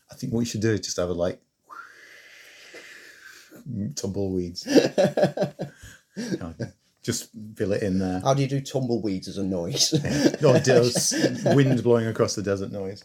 I think what you should do is just have tumbleweeds. Just fill it in there. How do you do tumbleweeds as a noise? Or wind blowing across the desert noise.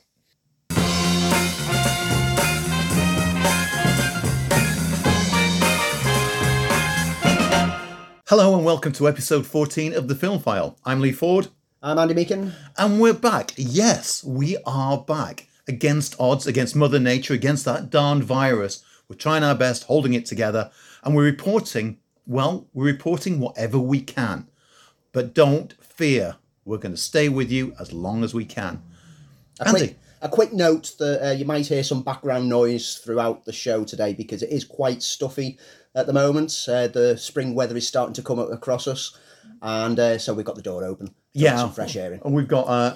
Hello and welcome to episode 14 of The Film File. I'm Lee Ford. I'm Andy Meakin. And we're back. Yes, we are back. Against odds, against Mother Nature, against that darned virus. We're trying our best, holding it together. And we're reporting whatever we can. But don't fear. We're going to stay with you as long as we can. Andy. A quick note that you might hear some background noise throughout the show today because it is quite stuffy at the moment. The spring weather is starting to come across us. And so we've got the door open. Some fresh air in. And we've got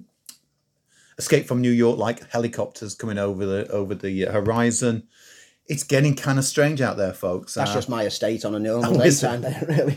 Escape from New York, like helicopters coming over the horizon. It's getting kind of strange out there, folks. That's just my estate on a normal daytime there, really.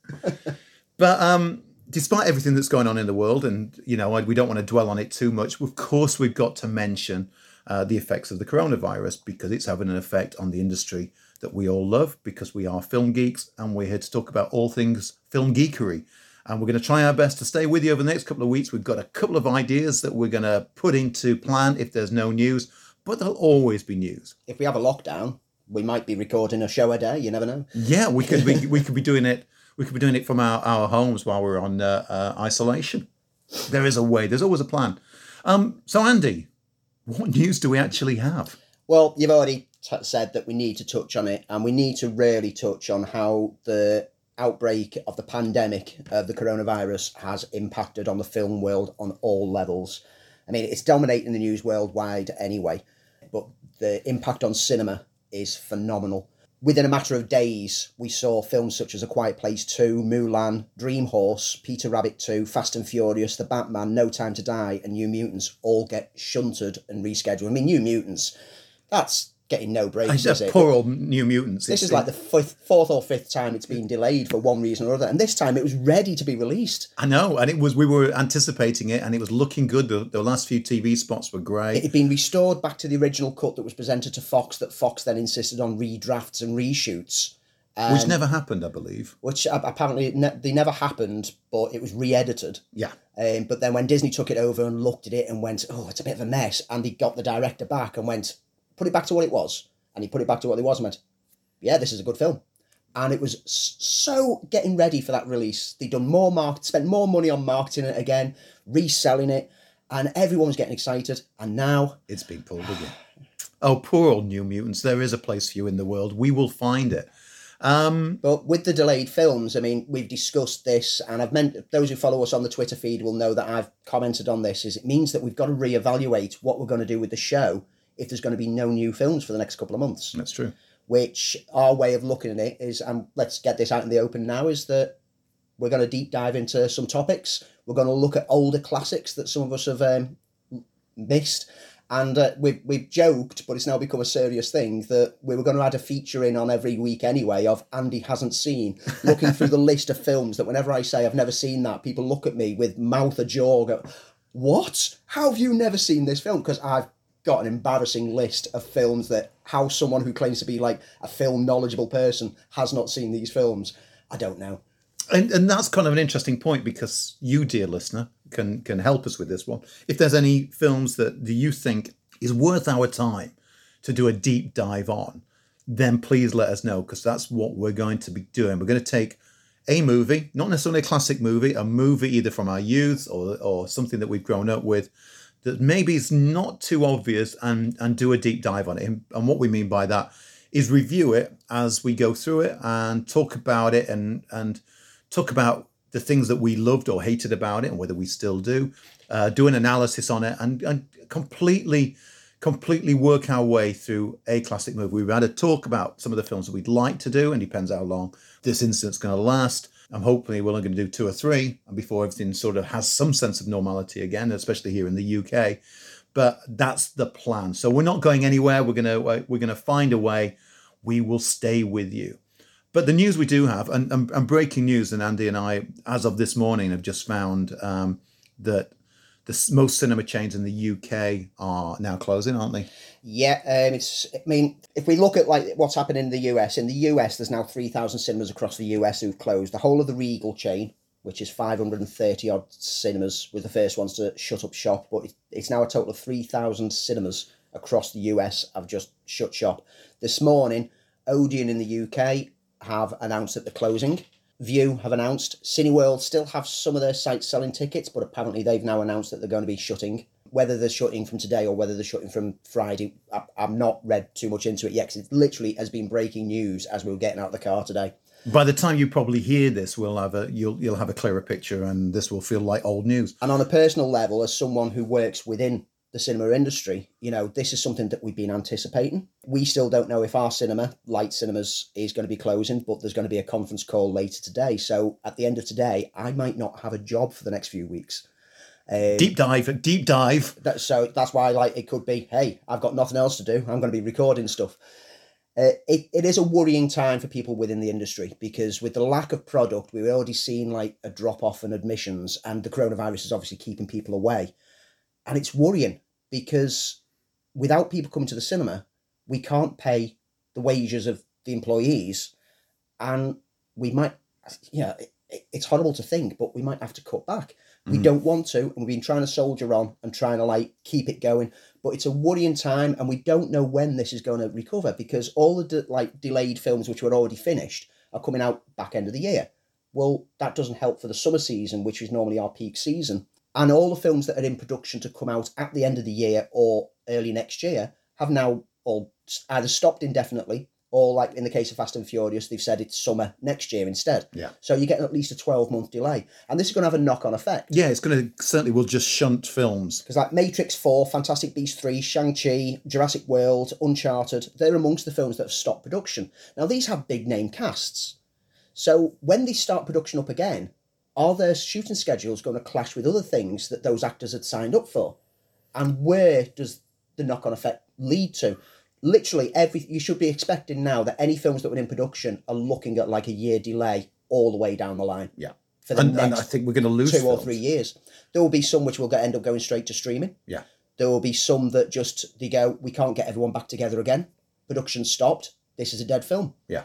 But despite everything that's going on in the world, and we don't want to dwell on it too much, of course we've got to mention the effects of the coronavirus because it's having an effect on the industry that we all love because we are film geeks and we're here to talk about all things film geekery. And we're going to try our best to stay with you over the next couple of weeks. We've got a couple of ideas that we're going to put into plan if there's no news, but there'll always be news. If we have a lockdown, we might be recording a show a day. You never know. Yeah, we could be doing it. We could be doing it from our homes while we're on isolation. There is a way. There's always a plan. So, Andy, what news do we actually have? Well, you've already said that we need to touch on it, and we need to really touch on how the outbreak of the pandemic of the coronavirus has impacted on the film world on all levels. I mean, it's dominating the news worldwide anyway, but the impact on cinema is phenomenal. Within a matter of days, we saw films such as A Quiet Place 2, Mulan, Dream Horse, Peter Rabbit 2, Fast and Furious, The Batman, No Time to Die, and New Mutants all get shunted and rescheduled. I mean, New Mutants, that's getting no breaks, is it? Poor old New Mutants. This is like the fourth or fifth time it's been delayed for one reason or other, and this time it was ready to be released. I know, and we were anticipating it, and it was looking good. The last few TV spots were great. It had been restored back to the original cut that was presented to Fox, that Fox then insisted on redrafts and reshoots. Which never happened, I believe. Which apparently they never happened, but it was re-edited. Yeah. But then when Disney took it over and looked at it and went, oh, it's a bit of a mess, and he got the director back and went, put it back to what it was. And he put it back to what it was and went, yeah, this is a good film. And it was so getting ready for that release. They'd done spent more money on marketing it again, reselling it, and everyone was getting excited. And now it's been pulled again. Oh, poor old New Mutants. There is a place for you in the world. We will find it. But with the delayed films, I mean, we've discussed this, and those who follow us on the Twitter feed will know that I've commented on this, is it means that we've got to reevaluate what we're going to do with the show if there's going to be no new films for the next couple of months. That's true. Which our way of looking at it is, and let's get this out in the open now, is that we're going to deep dive into some topics. We're going to look at older classics that some of us have missed. And we've joked, but it's now become a serious thing, that we were going to add a feature in on every week anyway of Andy hasn't seen, looking through the list of films that whenever I say I've never seen that, people look at me with mouth ajar, go, what? How have you never seen this film? Because I've got an embarrassing list of films that how someone who claims to be like a film knowledgeable person has not seen these films. I don't know. And that's kind of an interesting point because you, dear listener, can help us with this one. If there's any films that you think is worth our time to do a deep dive on, then please let us know because that's what we're going to be doing. We're going to take a movie, not necessarily a classic movie, a movie either from our youth or something that we've grown up with, that maybe is not too obvious and do a deep dive on it. And what we mean by that is review it as we go through it and talk about it and talk about the things that we loved or hated about it and whether we still do, do an analysis on it and completely work our way through a classic movie. We've had to talk about some of the films that we'd like to do and depends how long this incident's going to last. And hopefully we're only going to do 2 or 3 before everything sort of has some sense of normality again, especially here in the UK. But that's the plan. So we're not going anywhere. We're going to find a way. We will stay with you. But the news we do have, and breaking news, and Andy and I, as of this morning, have just found that most cinema chains in the UK are now closing, aren't they? Yeah, I mean, if we look at like what's happened in the US, there's now 3,000 cinemas across the US who've closed. The whole of the Regal chain, which is 530 odd cinemas, was the first ones to shut up shop, but it's now a total of 3,000 cinemas across the US have just shut shop. This morning, Odeon in the UK have announced that they're closing. View have announced. Cineworld still have some of their sites selling tickets, but apparently they've now announced that they're going to be shutting. Whether they're shutting from today or whether they're shutting from Friday, I've not read too much into it yet, because it literally has been breaking news as we were getting out of the car today. By the time you probably hear this, you'll have a clearer picture, and this will feel like old news. And on a personal level, as someone who works within the cinema industry, this is something that we've been anticipating. We still don't know if our cinema, Light Cinemas, is going to be closing, but there's going to be a conference call later today. So at the end of today, I might not have a job for the next few weeks. Deep dive. So that's why, it could be, hey, I've got nothing else to do. I'm going to be recording stuff. It is a worrying time for people within the industry, because with the lack of product, we've already seen a drop-off in admissions, and the coronavirus is obviously keeping people away. And it's worrying, because without people coming to the cinema, we can't pay the wages of the employees, and we might, it's horrible to think, but we might have to cut back. We don't want to, and we've been trying to soldier on and trying to keep it going, but it's a worrying time, and we don't know when this is going to recover, because all the delayed films which were already finished are coming out back end of the year. Well, that doesn't help for the summer season, which is normally our peak season. And all the films that are in production to come out at the end of the year or early next year have now all either stopped indefinitely, or in the case of Fast and Furious, they've said it's summer next year instead. Yeah. So you're getting at least a 12-month delay. And this is going to have a knock-on effect. Yeah, it's going to certainly will just shunt films. Because Matrix 4, Fantastic Beasts 3, Shang-Chi, Jurassic World, Uncharted, they're amongst the films that have stopped production. Now, these have big-name casts. So when they start production up again, are their shooting schedules going to clash with other things that those actors had signed up for? And where does the knock-on effect lead to? Literally, you should be expecting now that any films that were in production are looking at a year delay all the way down the line. Yeah. For the next and I think we're going to lose 2 films. or 3 years. There will be some which will end up going straight to streaming. Yeah. There will be some that they go, we can't get everyone back together again. Production stopped. This is a dead film. Yeah.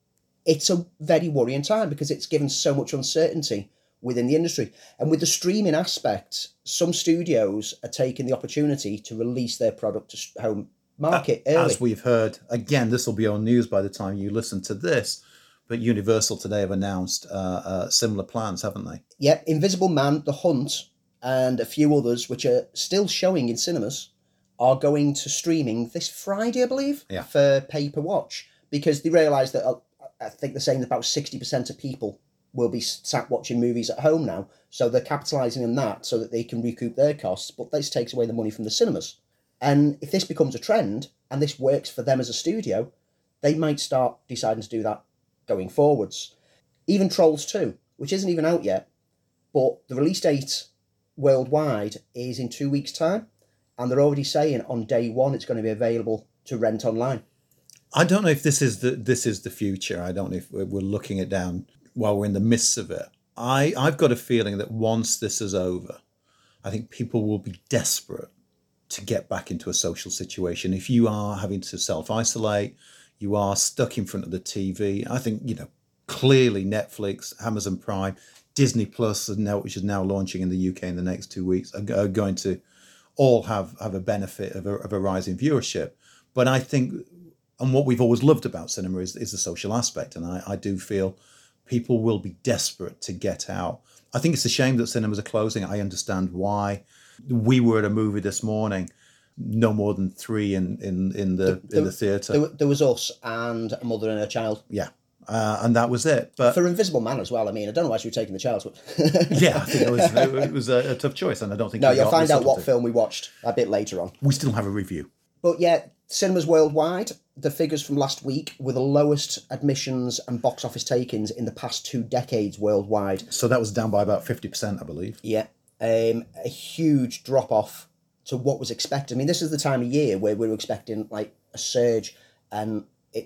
It's a very worrying time, because it's given so much uncertainty within the industry. And with the streaming aspect, some studios are taking the opportunity to release their product to home market early. As we've heard, again, this will be on news by the time you listen to this, but Universal today have announced similar plans, haven't they? Yeah, Invisible Man, The Hunt, and a few others, which are still showing in cinemas, are going to streaming this Friday, I believe, for pay per watch, because they realise that, I think they're saying about 60% of people will be sat watching movies at home now, so they're capitalising on that so that they can recoup their costs, but this takes away the money from the cinemas. And if this becomes a trend, and this works for them as a studio, they might start deciding to do that going forwards. Even Trolls 2, which isn't even out yet, but the release date worldwide is in 2 weeks' time, and they're already saying on day one it's going to be available to rent online. I don't know if this is the future. I don't know if we're looking it down while we're in the midst of it. I've got a feeling that once this is over, I think people will be desperate to get back into a social situation. If you are having to self-isolate, you are stuck in front of the TV. I think, clearly Netflix, Amazon Prime, Disney Plus, which is now launching in the UK in the next 2 weeks, are going to all have a benefit of a rise in viewership. But I think, and what we've always loved about cinema is the social aspect. And I do feel people will be desperate to get out. I think it's a shame that cinemas are closing. I understand why. We were at a movie this morning, no more than 3 in the theatre. There was us and a mother and her child. Yeah, and that was it. But for Invisible Man as well, I mean, I don't know why she was taking the child. Yeah, I think it was a tough choice, and I don't think... No, you'll find out what film we watched a bit later on. We still have a review. But yeah, cinemas worldwide, the figures from last week were the lowest admissions and box office take-ins in the past 2 decades worldwide. So that was down by about 50%, I believe. Yeah. A huge drop-off to what was expected. I mean, this is the time of year where we were expecting a surge, and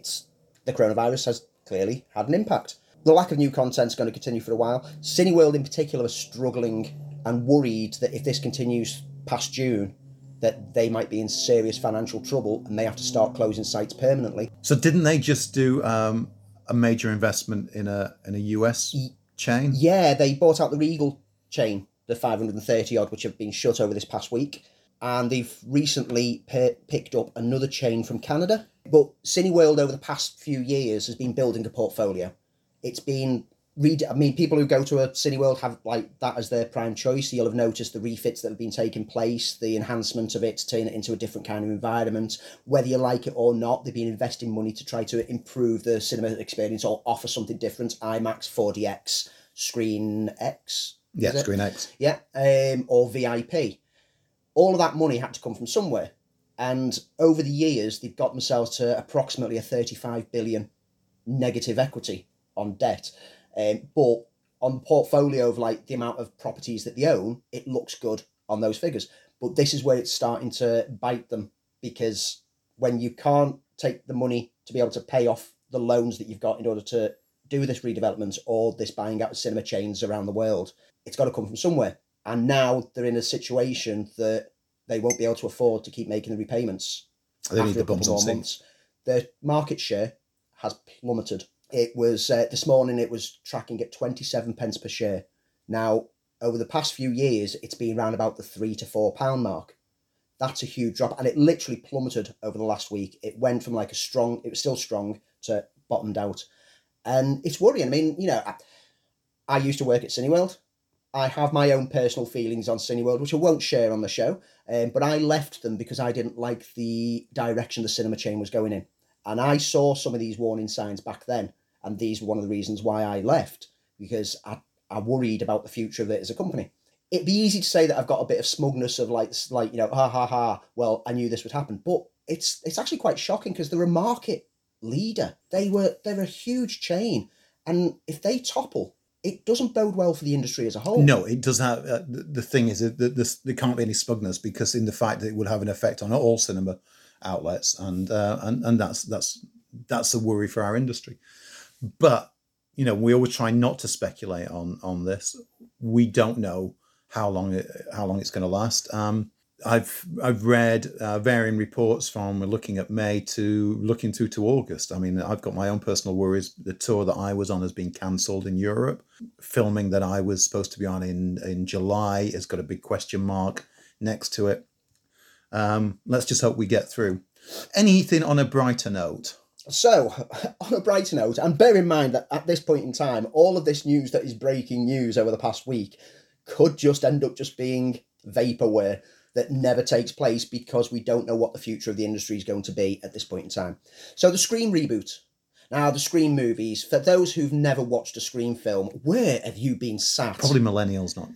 the coronavirus has clearly had an impact. The lack of new content is going to continue for a while. Cineworld in particular are struggling and worried that if this continues past June, that they might be in serious financial trouble and may have to start closing sites permanently. So didn't they just do a major investment in a US chain? Yeah, they bought out the Regal chain, the 530 odd, which have been shut over this past week. And they've recently picked up another chain from Canada. But Cineworld over the past few years has been building a portfolio. It's been people who go to a Cineworld have like that as their prime choice. You'll have noticed the refits that have been taking place, the enhancement of it to turn it into a different kind of environment. Whether you like it or not, they've been investing money to try to improve the cinema experience or offer something different. IMAX, 4DX, Screen X. Yeah, Screen X. Yeah, or VIP. All of that money had to come from somewhere. And over the years, they've got themselves to approximately a 35 billion negative equity on debt. But on the portfolio of like the amount of properties that they own, it looks good on those figures. But this is where it's starting to bite them, because when you can't take the money to be able to pay off the loans that you've got in order to do this redevelopment or this buying out of cinema chains around the world, it's got to come from somewhere. And now they're in a situation that they won't be able to afford to keep making the repayments. They need after the a couple bums more on months. seats. Their market share has plummeted. It was this morning. It was tracking at 27 pence per share. Now, over the past few years, it's been around about the £3 to £4 mark. That's a huge drop, and it literally plummeted over the last week. It went from like it was still strong to bottomed out, and it's worrying. I mean, I used to work at Cineworld. I have my own personal feelings on Cineworld, which I won't share on the show, but I left them because I didn't like the direction the cinema chain was going in. And I saw some of these warning signs back then, and these were one of the reasons why I left, because I worried about the future of it as a company. It'd be easy to say that I've got a bit of smugness of like ha ha ha, well, I knew this would happen. But it's actually quite shocking, because they're a market leader. They're a huge chain. And if they topple, it doesn't bode well for the industry as a whole. No, it does have. The thing is that there can't be any smugness, because in the fact that it would have an effect on all cinema outlets, and that's the worry for our industry. But we always try not to speculate on this. We don't know how long it's going to last. I've read varying reports from looking at May to looking through to August. I mean, I've got my own personal worries. The tour that I was on has been cancelled in Europe. Filming that I was supposed to be on in July has got a big question mark next to it. Let's just hope we get through. Anything on a brighter note? So, on a brighter note, and bear in mind that at this point in time, all of this news that is breaking news over the past week could just end up just being vaporware that never takes place, because we don't know what the future of the industry is going to be at this point in time. So the Scream reboot. Now, the Scream movies, for those who've never watched a Scream film, where have you been sat? Probably millennials, not.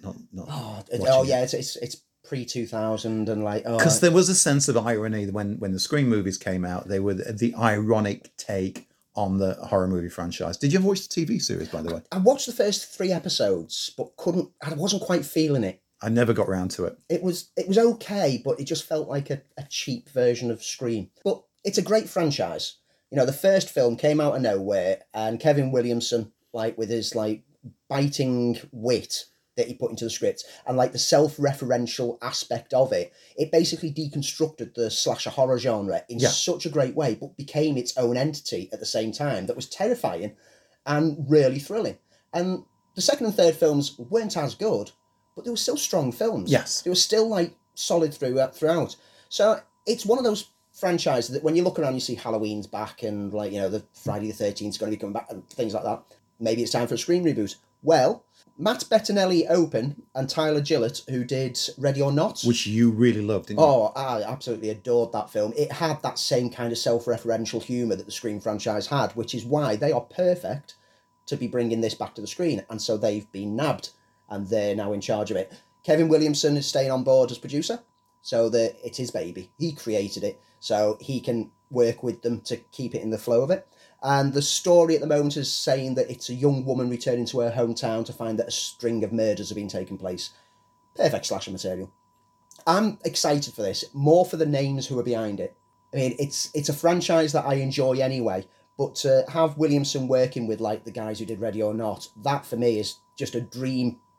It's pre-2000 and like... Because there was a sense of irony when the Scream movies came out. They were the ironic take on the horror movie franchise. Did you ever watch the TV series, by the way? I watched the first 3 episodes, but I wasn't quite feeling it. I never got round to it. It was okay, but it just felt like a cheap version of Scream. But it's a great franchise. The first film came out of nowhere, and Kevin Williamson, like with his like biting wit that he put into the script, and like the self-referential aspect of it, it basically deconstructed the slasher horror genre in such a great way, but became its own entity at the same time that was terrifying and really thrilling. And the second and third films weren't as good, but they were still strong films. Yes. They were still like solid throughout. So it's one of those franchises that when you look around, you see Halloween's back, and like, the Friday the 13th is going to be coming back and things like that. Maybe it's time for a Scream reboot. Well, Matt Bettinelli opened, and Tyler Gillett, who did Ready or Not. Which you really loved, didn't you? Oh, I absolutely adored that film. It had that same kind of self-referential humour that the Scream franchise had, which is why they are perfect to be bringing this back to the screen. And so they've been nabbed, and they're now in charge of it. Kevin Williamson is staying on board as producer, so that it's his baby. He created it, so he can work with them to keep it in the flow of it. And the story at the moment is saying that it's a young woman returning to her hometown to find that a string of murders have been taking place. Perfect slasher material. I'm excited for this, more for the names who are behind it. I mean, it's a franchise that I enjoy anyway, but to have Williamson working with like the guys who did Ready or Not, that for me is just a dream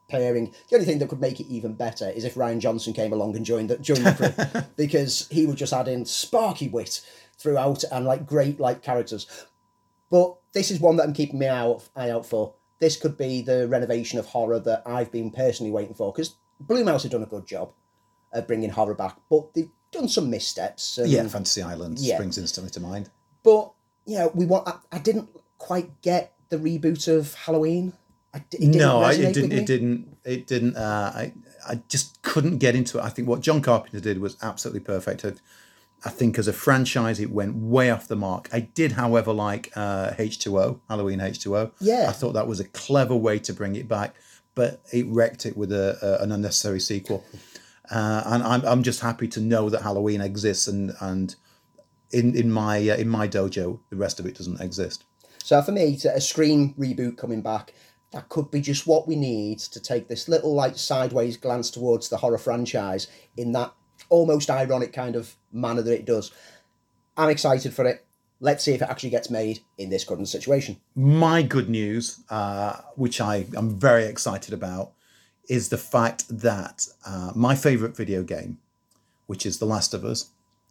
pairing. The only thing that could make it even better is if Ryan Johnson came along and joined the crew, because he would just add in sparky wit throughout and like great like characters. But this is one that I'm keeping my eye out for. This could be the renovation of horror that I've been personally waiting for, because Blumhouse have done a good job of bringing horror back, but they've done some missteps. Fantasy Island springs instantly to mind. But I didn't quite get the reboot of Halloween. It didn't. I just couldn't get into it. I think what John Carpenter did was absolutely perfect. I think as a franchise, it went way off the mark. I did, however, like H2O, Halloween H2O. Yeah. I thought that was a clever way to bring it back, but it wrecked it with an unnecessary sequel. And I'm just happy to know that Halloween exists, and in my dojo, the rest of it doesn't exist. So for me, a Scream reboot coming back, that could be just what we need to take this little like sideways glance towards the horror franchise in that almost ironic kind of manner that it does. I'm excited for it. Let's see if it actually gets made in this current situation. My good news, which I am very excited about, is the fact that my favourite video game, which is The Last of Us,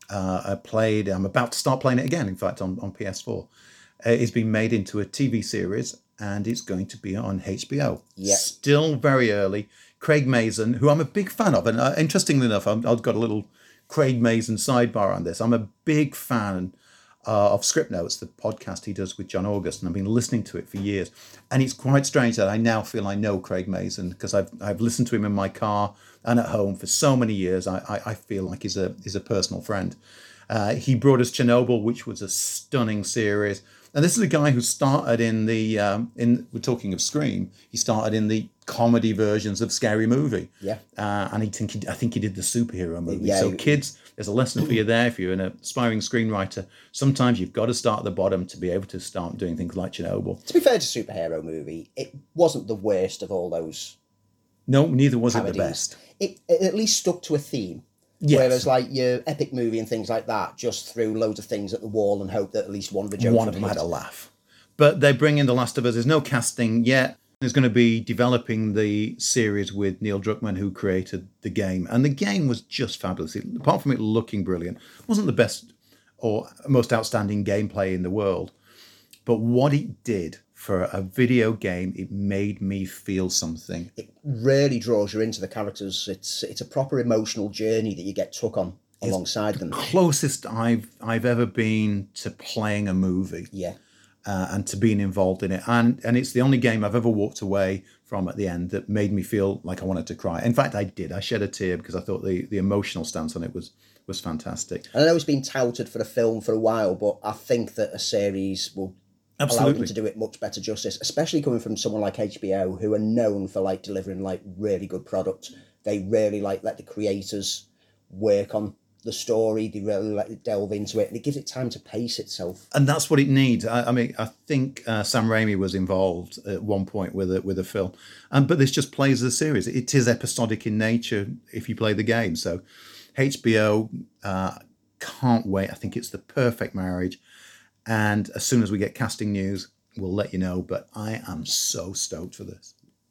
I'm about to start playing it again, in fact, on PS4, is being made into a TV series, and it's going to be on HBO. Yep. Still very early. Craig Mazin, who I'm a big fan of, and interestingly enough, I've got a little Craig Mazin sidebar on this. I'm a big fan of Script Notes, the podcast he does with John August, and I've been listening to it for years. And it's quite strange that I now feel I know Craig Mazin, because I've listened to him in my car and at home for so many years. I feel like he's a personal friend. He brought us Chernobyl, which was a stunning series. And this is a guy who started we're talking of Scream, he started in the comedy versions of Scary Movie. Yeah. And I think he did the superhero movie. Yeah, so kids, there's a lesson for you there. If you're an aspiring screenwriter, sometimes you've got to start at the bottom to be able to start doing things like Chernobyl. To be fair to superhero movie, it wasn't the worst of all those. No, neither was parodies. It the best. It at least stuck to a theme. Yes. Whereas like your epic movie and things like that just threw loads of things at the wall and hoped that at least one of the jokes One of them had a laugh. But they bring in The Last of Us. There's no casting yet. There's going to be developing the series with Neil Druckmann, who created the game. And the game was just fabulous. Apart from it looking brilliant, it wasn't the best or most outstanding gameplay in the world. But what it did for a video game, it made me feel something. It really draws you into the characters. It's a proper emotional journey that you get took on alongside them. Closest I've ever been to playing a movie. Yeah. And to being involved in it. And it's the only game I've ever walked away from at the end that made me feel like I wanted to cry. In fact, I did. I shed a tear because I thought the emotional stance on it was fantastic. And I know it's been touted for a film for a while, but I think that a series will allow them to do it much better justice, especially coming from someone like HBO, who are known for like delivering like really good product. They really like let the creators work on the story. They really let it delve into it, and it gives it time to pace itself. And that's what it needs. I mean, I think Sam Raimi was involved at one point with a film, but this just plays the series. It is episodic in nature if you play the game. So HBO can't wait. I think it's the perfect marriage. And as soon as we get casting news, we'll let you know. But I am so stoked for this.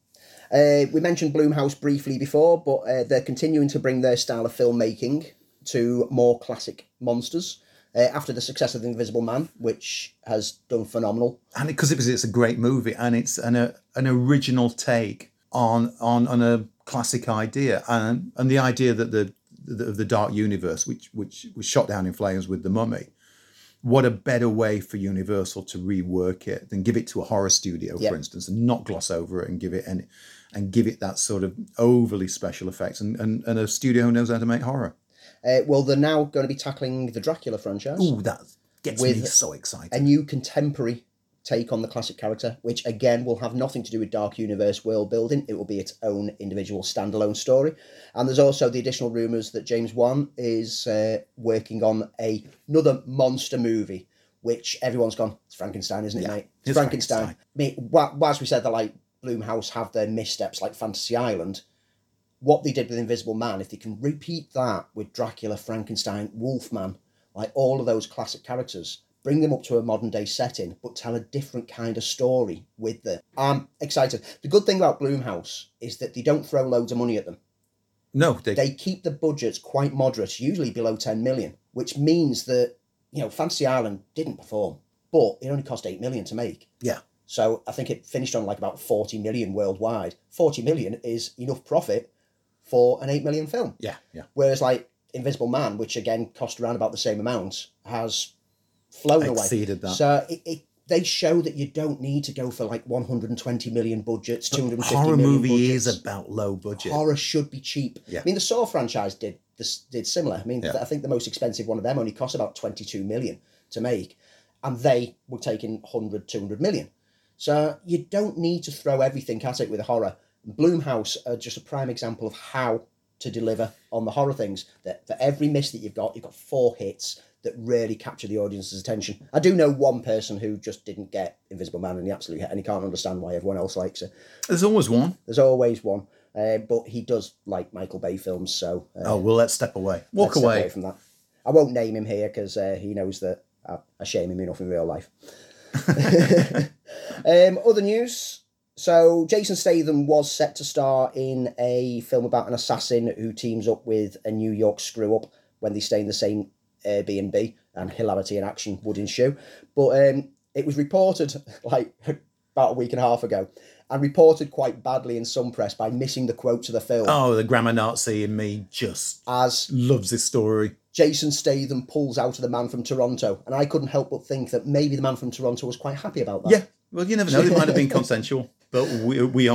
We mentioned Blumhouse briefly before, but they're continuing to bring their style of filmmaking to more classic monsters after the success of The Invisible Man, which has done phenomenal. And because it's a great movie, and it's an original take on a classic idea, and the idea that the Dark Universe, which was shot down in flames with The Mummy. What a better way for Universal to rework it than give it to a horror studio, for instance, and not gloss over it and give it that sort of overly special effects, and a studio who knows how to make horror. Well, they're now going to be tackling the Dracula franchise. Ooh, that gets me so excited. A new contemporary take on the classic character, which again will have nothing to do with Dark Universe world building. It will be its own individual standalone story. And there's also the additional rumours that James Wan is working on another monster movie, which everyone's gone, it's Frankenstein, isn't it, mate? It's Frankenstein. I mean, whilst we said that like Blumhouse have their missteps like Fantasy Island, what they did with Invisible Man, if they can repeat that with Dracula, Frankenstein, Wolfman, like all of those classic characters, bring them up to a modern day setting, but tell a different kind of story with them. I'm excited. The good thing about Blumhouse is that they don't throw loads of money at them. No, They keep the budgets quite moderate, usually below 10 million, which means that, Fantasy Island didn't perform, but it only cost 8 million to make. yeah. So I think it finished on like about 40 million worldwide. 40 million is enough profit for an 8 million film. Yeah, yeah. Whereas like Invisible Man, which again cost around about the same amount, has flown away. Exceeded that. So they show that you don't need to go for like 120 million budgets, 250 Horror million movie budgets. is about low budget. Horror should be cheap. Yeah. I mean, the Saw franchise did similar. I mean, Yeah. I think the most expensive one of them only cost about 22 million to make, and they were taking 100, 200 million. So you don't need to throw everything at it with horror. Blumhouse are just a prime example of how to deliver on the horror things. That for every miss that you've got 4 hits that really capture the audience's attention. I do know one person who just didn't get Invisible Man and he can't understand why everyone else likes it. There's always one. There's always one. But he does like Michael Bay films, so... Well, let's step away. Walk let's step away. from that. I won't name him here because he knows that I shame him enough in real life. Other news. So Jason Statham was set to star in a film about an assassin who teams up with a New York screw-up when they stay in the same Airbnb, and hilarity and action would ensue. But it was reported like about a week and a half ago, and reported quite badly in some press by missing the quote to the film. Oh, the grammar Nazi in me just As loves this story. Jason Statham pulls out of The Man from Toronto, and I couldn't help but think that maybe The Man from Toronto was quite happy about that. Yeah, well, you never know. It might have been consensual, but we're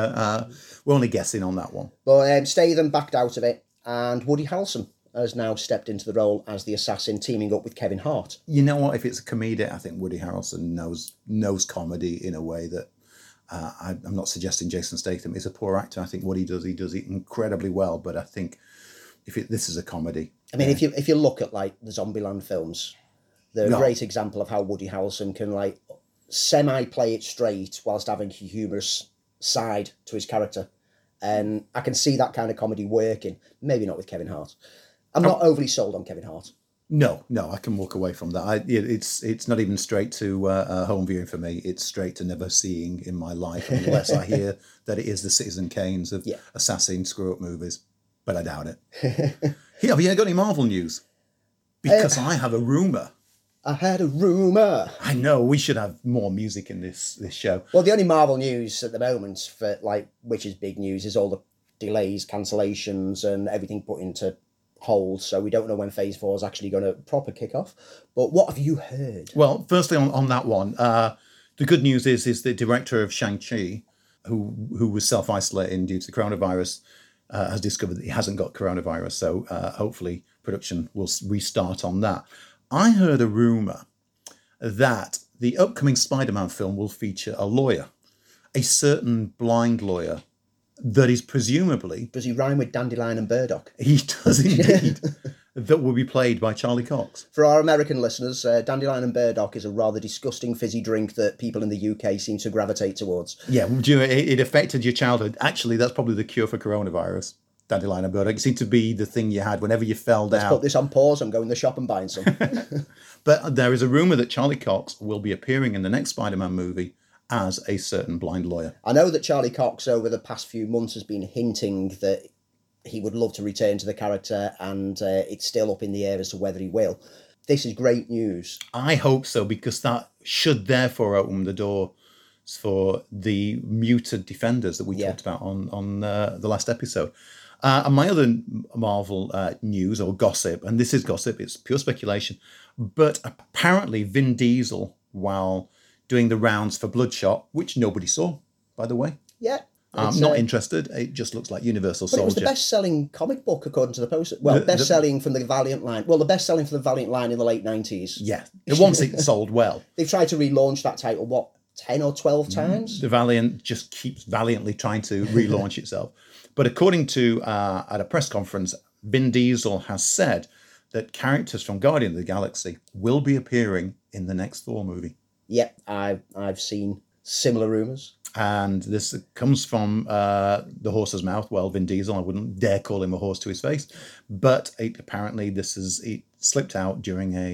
only guessing on that one. But Statham backed out of it, and Woody Harrelson has now stepped into the role as the assassin, teaming up with Kevin Hart. You know what? If it's a comedic, I think Woody Harrelson knows comedy in a way that I'm not suggesting Jason Statham is a poor actor. I think what he does it incredibly well. But I think this is a comedy. I mean, if you look at like the Zombieland films, they're a great example of how Woody Harrelson can like semi-play it straight whilst having a humorous side to his character. And I can see that kind of comedy working. Maybe not with Kevin Hart. I'm not overly sold on Kevin Hart. No, I can walk away from that. It's not even straight to home viewing for me. It's straight to never seeing in my life unless I hear that it is the Citizen Kane's of assassin screw-up movies. But I doubt it. Have you got any Marvel news? Because I have a rumour. I had a rumour. I know, we should have more music in this show. Well, the only Marvel news at the moment, for like, which is big news, is all the delays, cancellations, and everything put into hold. So we don't know when Phase 4 is actually going to proper kick off. But what have you heard? Well, firstly, on that one, the good news is the director of Shang-Chi, who was self-isolating due to the coronavirus, has discovered that he hasn't got coronavirus. So hopefully production will restart on that. I heard a rumour that the upcoming Spider-Man film will feature a lawyer, a certain blind lawyer that is presumably... Does he rhyme with Dandelion and Burdock? He does indeed. That will be played by Charlie Cox. For our American listeners, Dandelion and Burdock is a rather disgusting fizzy drink that people in the UK seem to gravitate towards. Yeah, it affected your childhood. Actually, that's probably the cure for coronavirus. Dandelion and Burdock. It seemed to be the thing you had whenever you fell down. Let's put this on pause. I'm going to the shop and buying some. But there is a rumour that Charlie Cox will be appearing in the next Spider-Man movie as a certain blind lawyer. I know that Charlie Cox over the past few months has been hinting that he would love to return to the character, and it's still up in the air as to whether he will. This is great news. I hope so, because that should therefore open the door for the muted Defenders that we talked about on the last episode. And my other Marvel news or gossip, and this is gossip, it's pure speculation, but apparently Vin Diesel, while doing the rounds for Bloodshot, which nobody saw, by the way. Yeah. I'm not interested. It just looks like Universal Soldier. It was the best-selling comic book, according to the poster. Well, best-selling from the Valiant line. Well, the best-selling from the Valiant line in the late 90s. Yeah. Once it sold well. They've tried to relaunch that title, 10 or 12 times? The Valiant just keeps valiantly trying to relaunch itself. But according to, at a press conference, Vin Diesel has said that characters from Guardian of the Galaxy will be appearing in the next Thor movie. Yep, I've seen similar rumours. And this comes from the horse's mouth. Well, Vin Diesel, I wouldn't dare call him a horse to his face. But apparently it slipped out during a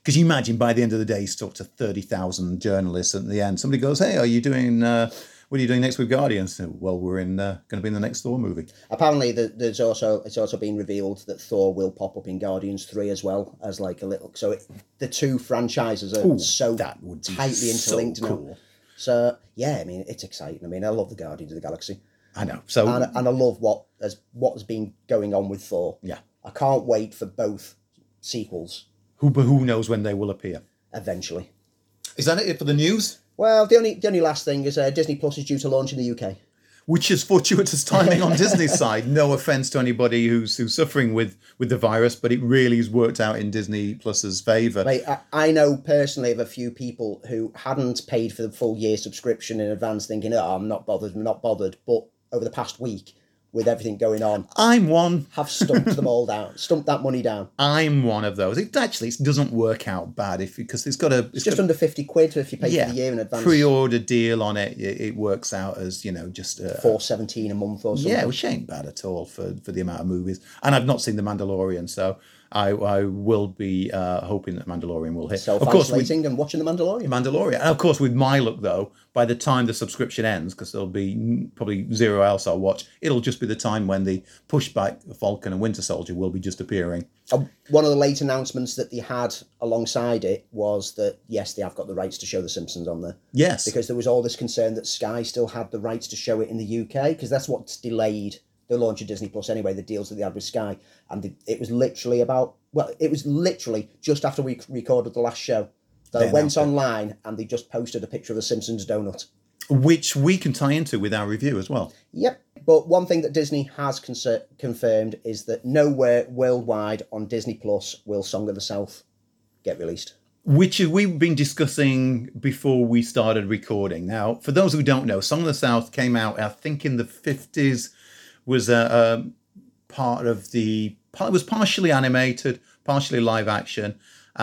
Because you imagine by the end of the day, he's talked to 30,000 journalists. At the end, somebody goes, "Hey, are you doing? What are you doing next with Guardians?" Well, we're going to be in the next Thor movie. Apparently, it's also been revealed that Thor will pop up in Guardians 3 as well as like a little. So the two franchises are that would be tightly interlinked so now. cool. So yeah, I mean, it's exciting. I mean, I love the Guardians of the Galaxy. I know. So and I love what has been going on with Thor. Yeah, I can't wait for both sequels. Who knows when they will appear? Eventually. Is that it for the news? Well, the only last thing is Disney Plus is due to launch in the UK. Which is fortuitous timing on Disney's side. No offense to anybody who's suffering with the virus, but it really has worked out in Disney Plus's favour. Mate, I know personally of a few people who hadn't paid for the full year subscription in advance, thinking, "Oh, I'm not bothered." But over the past week, with everything going on, I'm one. have stumped them all down, stumped that money down. I'm one of those. It doesn't work out bad because it's got It's just under 50 quid if you pay for the year in advance. Pre-order deal on it. It works out as just $4.17 a month or something. Yeah, which ain't bad at all for the amount of movies. And I've not seen The Mandalorian, so I will be hoping that Mandalorian will hit. Self-isolating and watching The Mandalorian. And of course, with my luck, though, by the time the subscription ends, because there'll be probably zero else I'll watch, it'll just be the time when the pushback Falcon and Winter Soldier will be just appearing. One of the late announcements that they had alongside it was that, yes, they have got the rights to show The Simpsons on there. Yes. Because there was all this concern that Sky still had the rights to show it in the UK, because that's what's delayed the launch of Disney Plus anyway, the deals that they had with Sky. And it was literally just after we recorded the last show. They went online and they just posted a picture of the Simpsons donut. Which we can tie into with our review as well. Yep. But one thing that Disney has confirmed is that nowhere worldwide on Disney Plus will Song of the South get released. Which we've been discussing before we started recording. Now, for those who don't know, Song of the South came out, I think, in the 50s, was a part of it was partially animated, partially live action.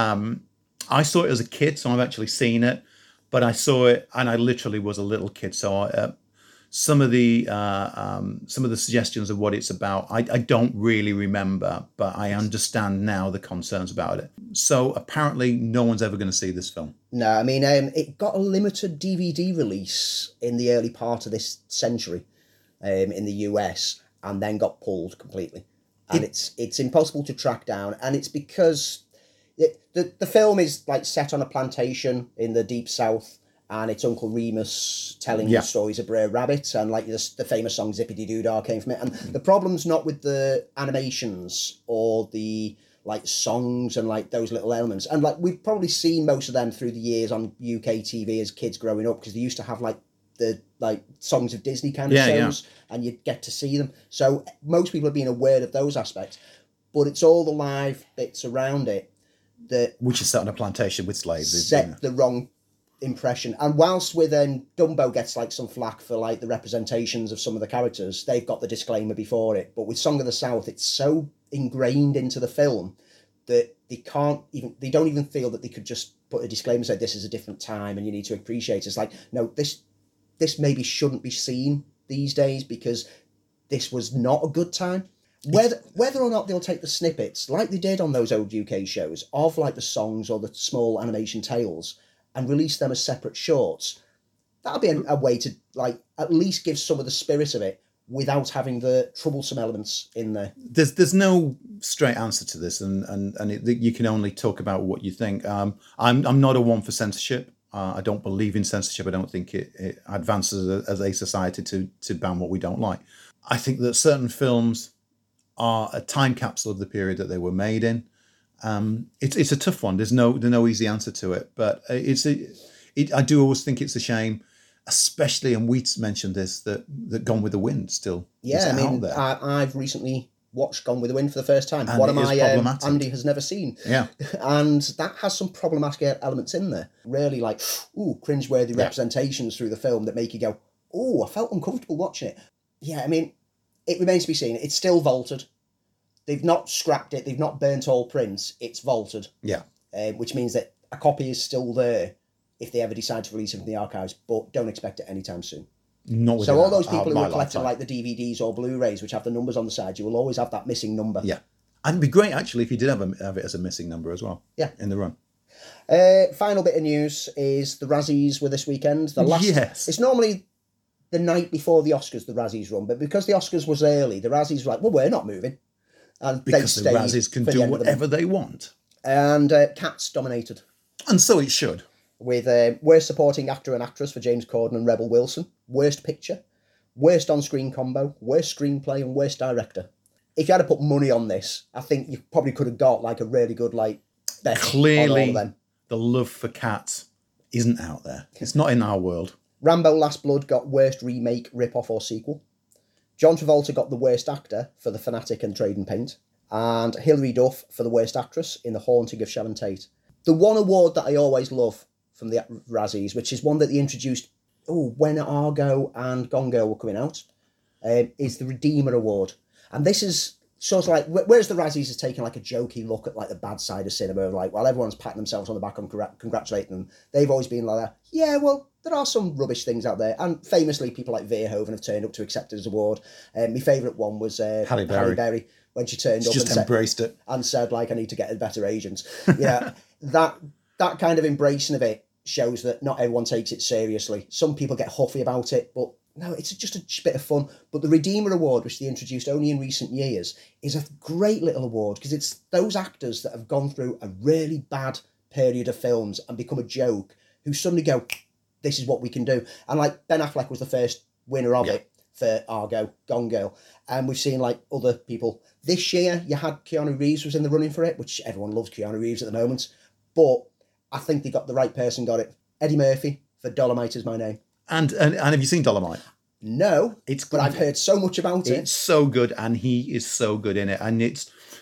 I saw it as a kid, so I've actually seen it, but I saw it and I literally was a little kid. So some of the suggestions of what it's about, I don't really remember, but I understand now the concerns about it. So apparently no one's ever going to see this film. No, I mean, it got a limited DVD release in the early part of this century in the US and then got pulled completely. And it's impossible to track down, and it's because the film is like set on a plantation in the deep south, and it's Uncle Remus telling the stories of Brer Rabbit, and like the famous song Zippity Doo Dah came from it. And the problem's not with the animations or the like songs and like those little elements. And like we've probably seen most of them through the years on UK TV as kids growing up, because they used to have like the like Songs of Disney kind of shows, and you'd get to see them. So most people have been aware of those aspects, but it's all the live bits around it that which is set on a plantation with slaves, set the wrong impression. And whilst with Dumbo gets like some flack for like the representations of some of the characters, they've got the disclaimer before it. But with Song of the South, it's so ingrained into the film that they don't even feel that they could just put a disclaimer and say this is a different time and you need to appreciate it. It's like, no, this maybe shouldn't be seen these days because this was not a good time. Whether or not they'll take the snippets, like they did on those old UK shows, of like the songs or the small animation tales, and release them as separate shorts, that'll be a way to like at least give some of the spirit of it without having the troublesome elements in there. There's no straight answer to this, and you can only talk about what you think. I'm not a one for censorship. I don't believe in censorship. I don't think it advances as a society to ban what we don't like. I think that certain films are a time capsule of the period that they were made in. It's a tough one. There's no easy answer to it, but I do always think it's a shame, especially, and we mentioned this, that Gone with the Wind still is out there. I've recently watched Gone with the Wind for the first time. And one of my Andy has never seen. Yeah. And that has some problematic elements in there. Really like, cringeworthy representations through the film that make you go, I felt uncomfortable watching it. Yeah, I mean, it remains to be seen. It's still vaulted. They've not scrapped it. They've not burnt all prints. It's vaulted. Yeah. Which means that a copy is still there if they ever decide to release it from the archives, but don't expect it anytime soon. So all those people who are collecting like the DVDs or Blu-rays, which have the numbers on the side, you will always have that missing number. Yeah. And it'd be great, actually, if you did have it as a missing number as well. Yeah. In the run. Final bit of news is the Razzies were this weekend. The last. Yes. It's normally the night before the Oscars, the Razzies run, but because the Oscars was early, the Razzies were like, well, we're not moving. And Because they the stayed Razzies can for the do end of the whatever month. they want. And Cats dominated. And so it should. With worst supporting actor and actress for James Corden and Rebel Wilson, worst picture, worst on-screen combo, worst screenplay, and worst director. If you had to put money on this, I think you probably could have got like a really good bet on all Clearly, of them. the love for Cats isn't out there. It's not in our world. Rambo Last Blood got worst remake, rip-off or sequel. John Travolta got the worst actor for The Fanatic and Trade and Paint. And Hilary Duff for the worst actress in The Haunting of Sharon Tate. The one award that I always love from the Razzies, which is one that they introduced when Argo and Gone Girl were coming out, is the Redeemer Award. And this is sort of like, whereas the Razzies has taken like a jokey look at like the bad side of cinema, like while everyone's patting themselves on the back and congratulating them, they've always been like, yeah, well, there are some rubbish things out there. And famously, people like Verhoeven have turned up to accept his award. My favourite one was Halle Berry. When she turned up Just embraced it. and said, like, I need to get better agents. Yeah, that kind of embracing of it shows that not everyone takes it seriously. Some people get huffy about it, but no, it's just a bit of fun. But the Redeemer Award, which they introduced only in recent years, is a great little award because it's those actors that have gone through a really bad period of films and become a joke who suddenly go, this is what we can do. And like Ben Affleck was the first winner of it for Argo, Gone Girl. And we've seen like other people. This year, you had Keanu Reeves was in the running for it, which everyone loves Keanu Reeves at the moment. But I think they got the right person, got it. Eddie Murphy for Dolomite Is My Name. And have you seen Dolomite? No, It's but I've heard so much about it. It's so good, and he is so good in it. And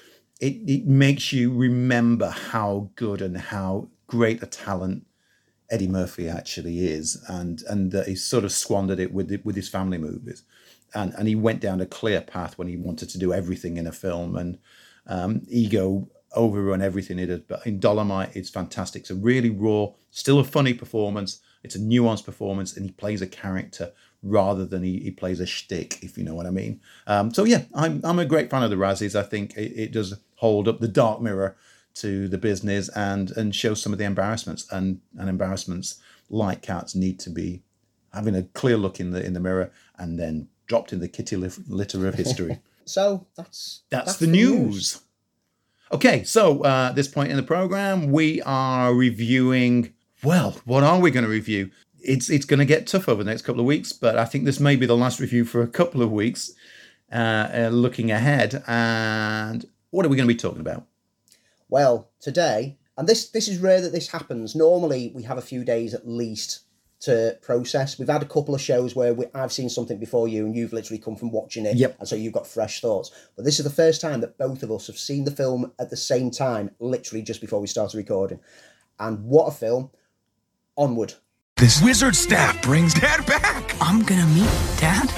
it makes you remember how good and how great a talent Eddie Murphy actually is, and that he sort of squandered it with his family movies. And he went down a clear path when he wanted to do everything in a film, and ego overrun everything he did. But in Dolomite, it's fantastic. It's a really raw, still a funny performance. It's a nuanced performance, and he plays a character rather than he plays a shtick, if you know what I mean. So yeah, I'm a great fan of the Razzies. I think it does hold up the dark mirror to the business and show some of the embarrassments, and embarrassments like Cats need to be having a clear look in the mirror and then dropped in the kitty litter of history. So that's the news. Okay, so at this point in the program, we are reviewing. Well, what are we going to review? It's going to get tough over the next couple of weeks, but I think this may be the last review for a couple of weeks. Looking ahead, and what are we going to be talking about? Well, today, and this is rare that this happens. Normally, we have a few days at least to process. We've had a couple of shows where I've seen something before you and you've literally come from watching it. Yep. And so you've got fresh thoughts. But this is the first time that both of us have seen the film at the same time, literally just before we started recording. And what a film. Onward. This wizard staff brings Dad back. I'm gonna meet Dad?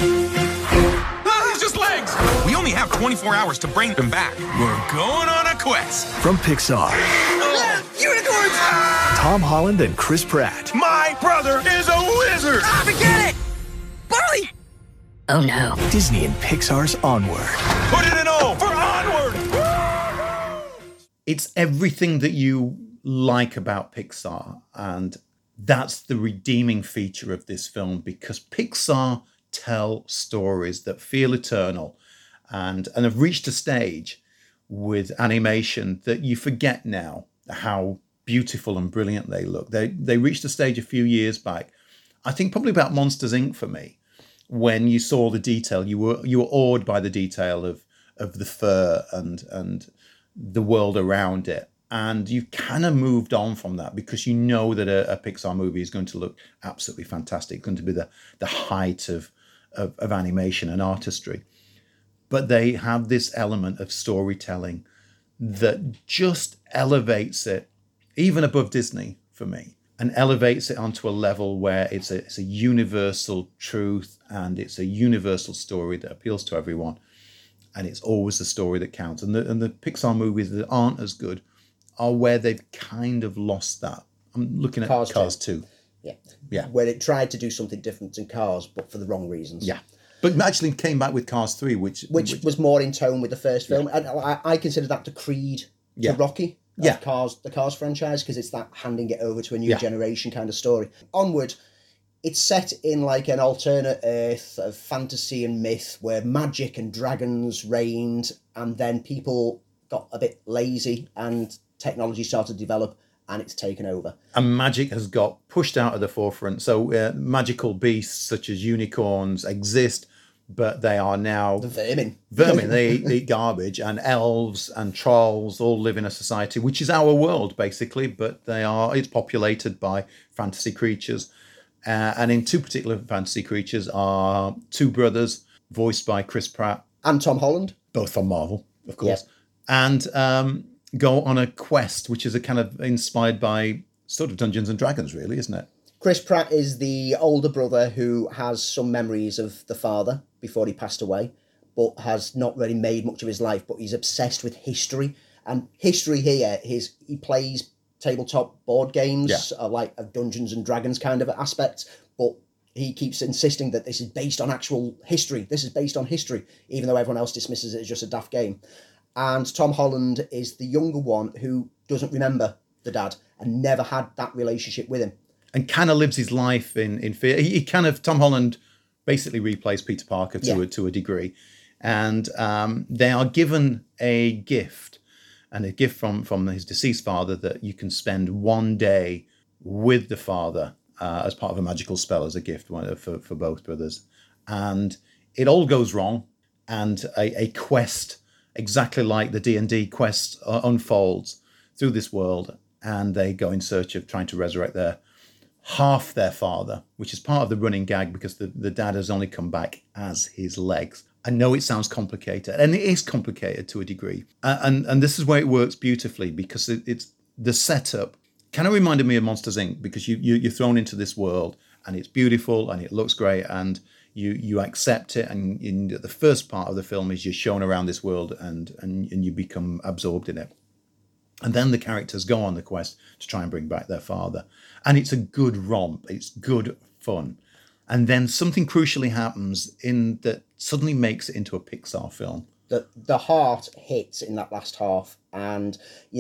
Ah, he's just legs. We only have 24 hours to bring him back. We're going on a quest. From Pixar, Unicorns! Tom Holland and Chris Pratt. My brother is a wizard. Forget it! Barley! Oh no. Disney and Pixar's Onward. Put it in O for onward. It's everything that you like about Pixar, and that's the redeeming feature of this film, because Pixar tell stories that feel eternal and have reached a stage with animation that you forget now how beautiful and brilliant they look. They reached a stage a few years back, I think probably about Monsters, Inc. for me, when you saw the detail, you were awed by the detail of the fur and the world around it. And you've kind of moved on from that because you know that a Pixar movie is going to look absolutely fantastic. It's going to be the height of animation and artistry. But they have this element of storytelling that just elevates it, even above Disney for me, and elevates it onto a level where it's a universal truth and it's a universal story that appeals to everyone. And it's always the story that counts. And the Pixar movies that aren't as good are where they've kind of lost that. I'm looking at Cars 2. Yeah. Where it tried to do something different than Cars, but for the wrong reasons. Yeah. But actually came back with Cars 3, which was more in tone with the first film. And I consider that to Creed, to Rocky. Yeah. the Cars franchise, because it's that handing it over to a new Yeah. generation kind of story. Onward, it's set in like an alternate Earth of fantasy and myth where magic and dragons reigned, and then people got a bit lazy and technology started to develop and it's taken over. And magic has got pushed out of the forefront. So magical beasts such as unicorns exist, but they are now Vermin. They eat garbage, and elves and trolls all live in a society which is our world basically, but it's populated by fantasy creatures. And in two particular fantasy creatures are two brothers voiced by Chris Pratt, And Tom Holland. both from Marvel, of course, Yeah. and go on a quest which is a kind of inspired by sort of Dungeons and Dragons, really, isn't it? Chris Pratt is the older brother who has some memories of the father before he passed away, but has not really made much of his life, but he's obsessed with history. And history here, he plays tabletop board games, like a Dungeons and Dragons kind of aspect, but he keeps insisting that this is based on actual history. This is based on history, even though everyone else dismisses it as just a daft game. And Tom Holland is the younger one who doesn't remember the dad and never had that relationship with him. And kind of lives his life in fear. He kind of, Tom Holland basically replays Peter Parker to a degree. And they are given a gift, and a gift from his deceased father, that you can spend one day with the father as part of a magical spell, as a gift for both brothers. And it all goes wrong, and a quest exactly like the D&D quest unfolds through this world, and they go in search of trying to resurrect half their father, which is part of the running gag because the dad has only come back as his legs. I know it sounds complicated, and it is complicated to a degree. And this is where it works beautifully, because it's the setup kind of reminded me of Monsters, Inc., because you're thrown into this world, and it's beautiful, and it looks great, and you accept it, and in the first part of the film is you're shown around this world, and you become absorbed in it. And then the characters go on the quest to try and bring back their father. And it's a good romp. It's good fun. And then something crucially happens in that suddenly makes it into a Pixar film. The heart hits in that last half. And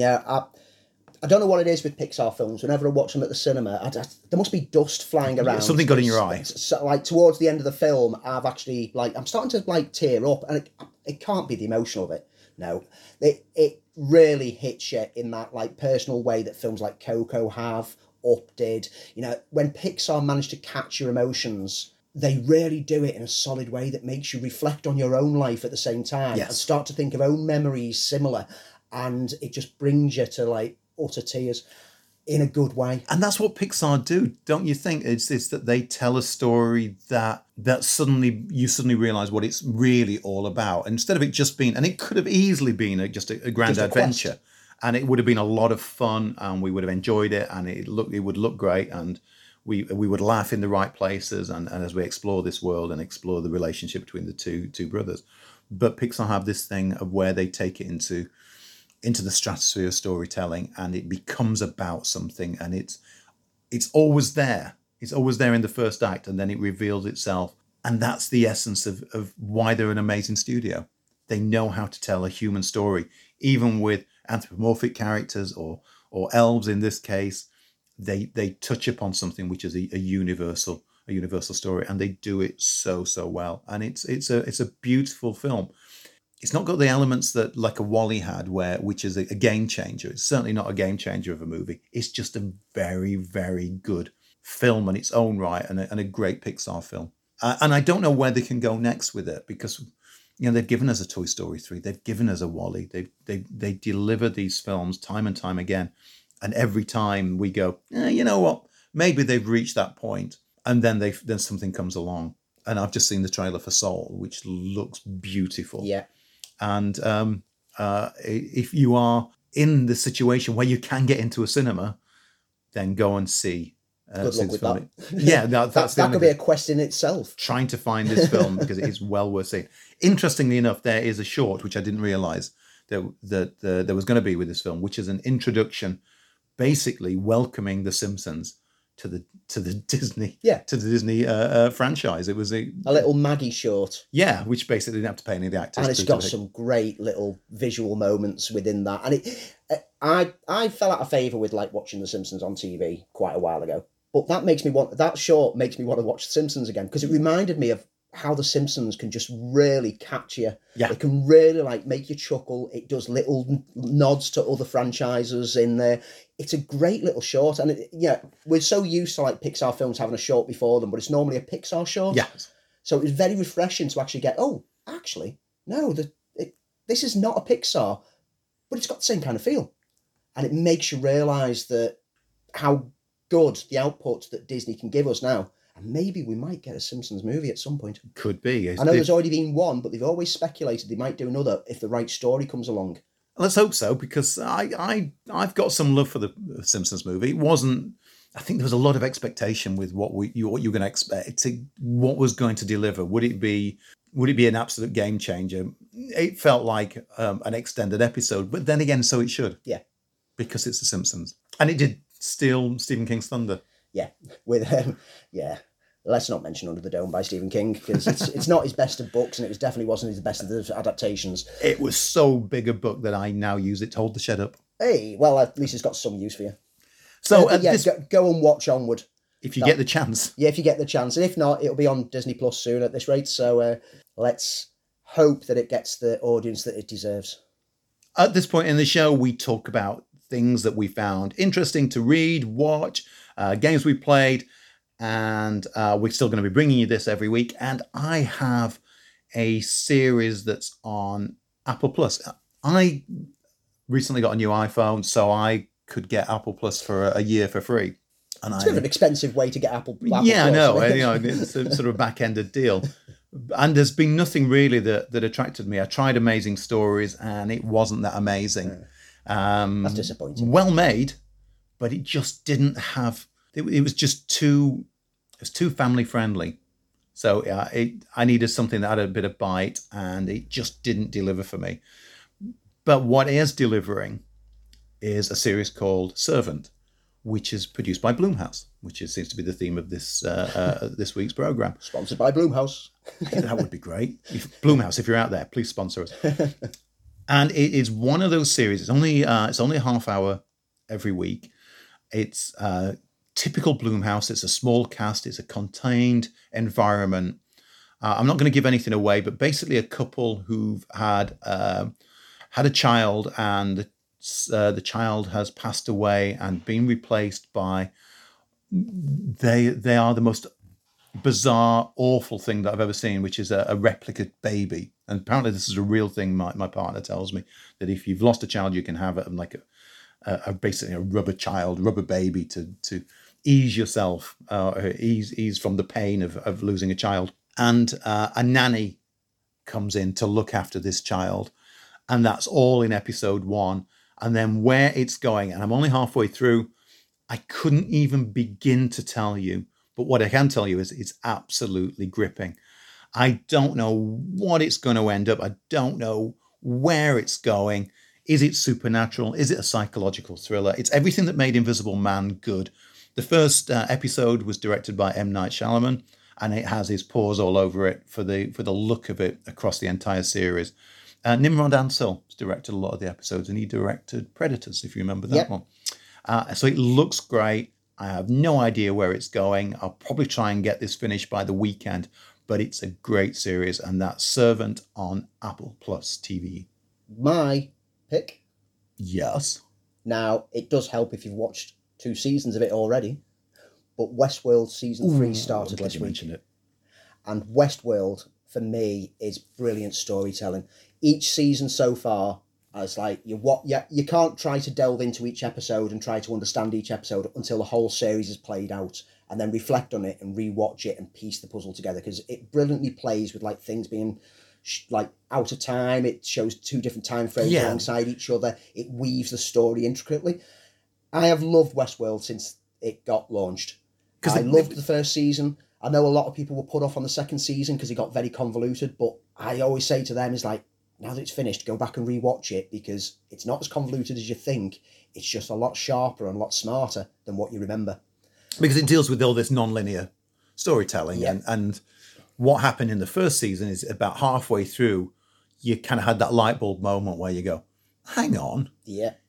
I don't know what it is with Pixar films. Whenever I watch them at the cinema, there must be dust flying around. Something got in your eye. So, like, towards the end of the film, I'm starting to tear up, and it can't be the emotion of it. No, it really hits you in that personal way that films like Coco have, Up did. When Pixar managed to catch your emotions, they really do it in a solid way that makes you reflect on your own life at the same time, and start to think of own memories similar, and it just brings you to utter tears in a good way. And that's what Pixar do, don't you think? It's that they tell a story that suddenly you realise what it's really all about. And instead of it just being, and it could have easily been just a grand adventure, and it would have been a lot of fun, and we would have enjoyed it, and it would look great, and we would laugh in the right places, and as we explore this world and explore the relationship between the two brothers. But Pixar have this thing of where they take it into the stratosphere of storytelling, and it becomes about something, and it's always there. It's always there in the first act, and then it reveals itself. And that's the essence of why they're an amazing studio. They know how to tell a human story, even with anthropomorphic characters or elves in this case. They touch upon something which is a universal story, and they do it so well. And it's a beautiful film. It's not got the elements that like a WALL-E had, which is a game changer. It's certainly not a game changer of a movie. It's just a very, very good film in its own right, and a great Pixar film. And I don't know where they can go next with it, because they've given us a Toy Story 3, they've given us a WALL-E. They deliver these films time and time again, and every time we go, you know what? Maybe they've reached that point, and then something comes along. And I've just seen the trailer for Soul, which looks beautiful. Yeah. And if you are in the situation where you can get into a cinema, then go and see. Good luck with that. Yeah, that's that could be a quest in itself. Trying to find this film, because it is well worth seeing. Interestingly enough, there is a short which I didn't realise that there was going to be with this film, which is an introduction, basically welcoming The Simpsons to the Disney franchise. It was a little Maggie short. Yeah, which basically didn't have to pay any of the actors. And it's got some great little visual moments within that. And I fell out of favour with like watching The Simpsons on TV quite a while ago, but that short makes me want to watch The Simpsons again, because it reminded me of how The Simpsons can just really capture you. Yeah. It can really like make you chuckle. It does little nods to other franchises in there. It's a great little short, and we're so used to like Pixar films having a short before them, but it's normally a Pixar short. Yeah. So it was very refreshing to actually get, no, this is not a Pixar, but it's got the same kind of feel. And it makes you realise that how good the output that Disney can give us now. And maybe we might get a Simpsons movie at some point. Could be. I know there's already been one, but they've always speculated they might do another if the right story comes along. Let's hope so, because I've got some love for the Simpsons movie. It wasn't... I think there was a lot of expectation with what you were going to expect, what was going to deliver. Would it be an absolute game changer? It felt like an extended episode, but then again, so it should. Yeah. Because it's The Simpsons. And it did steal Stephen King's thunder. Yeah. Let's not mention Under the Dome by Stephen King, because it's not his best of books, and it definitely wasn't his best of the adaptations. It was so big a book that I now use it to hold the shed up. Hey, well, at least it's got some use for you. So go and watch Onward. If you get the chance. Yeah, if you get the chance. And if not, it'll be on Disney Plus soon at this rate. So let's hope that it gets the audience that it deserves. At this point in the show, we talk about things that we found interesting to read, watch, games we played, and we're still going to be bringing you this every week. And I have a series that's on Apple Plus. I recently got a new iPhone, so I could get Apple Plus for a year for free. And it's a bit of an expensive way to get Apple yeah, Plus. I know. It's a sort of back-ended deal. And there's been nothing really that attracted me. I tried Amazing Stories, and it wasn't that amazing. That's disappointing. Well made, but it just didn't have... It was just too... It was too family-friendly. So I needed something that had a bit of bite, and it just didn't deliver for me. But what is delivering is a series called Servant, which is produced by Blumhouse, which seems to be the theme of this this week's program. Sponsored by Blumhouse. That would be great. Blumhouse, if you're out there, please sponsor us. And it is one of those series. It's only a half hour every week. It's typical Blumhouse. It's a small cast. It's a contained environment. I'm not going to give anything away, but basically a couple who've had a child, and the child has passed away and been replaced by... They are the most bizarre, awful thing that I've ever seen, which is a replica baby. And apparently this is a real thing. My partner tells me that if you've lost a child, you can have basically a rubber baby to ease yourself, ease from the pain of losing a child. And a nanny comes in to look after this child. And that's all in episode 1. And then where it's going, and I'm only halfway through, I couldn't even begin to tell you. But what I can tell you is it's absolutely gripping. I don't know what it's going to end up. I don't know where it's going. Is it supernatural? Is it a psychological thriller? It's everything that made Invisible Man good. The first episode was directed by M. Night Shyamalan, and it has his paws all over it for the look of it across the entire series. Nimrod Ansel directed a lot of the episodes, and he directed Predators, if you remember that one. So it looks great. I have no idea where it's going. I'll probably try and get this finished by the weekend, but it's a great series, and that's Servant on Apple Plus TV. My pick. Yes. Now, it does help if you've watched 2 seasons of it already, but Westworld Season 3 started last week. And Westworld, for me, is brilliant storytelling. Each season so far, it's like you can't try to delve into each episode and try to understand each episode until the whole series is played out, and then reflect on it and rewatch it and piece the puzzle together, because it brilliantly plays with like things being like out of time. It shows 2 different time frames alongside each other. It weaves the story intricately. I have loved Westworld since it got launched. I loved the first season. I know a lot of people were put off on the second season because it got very convoluted, but I always say to them is like, now that it's finished, go back and rewatch it, because it's not as convoluted as you think. It's just a lot sharper and a lot smarter than what you remember. Because it deals with all this non-linear storytelling. Yeah. And what happened in the first season is about halfway through, you kind of had that light bulb moment where you go, hang on. Yeah.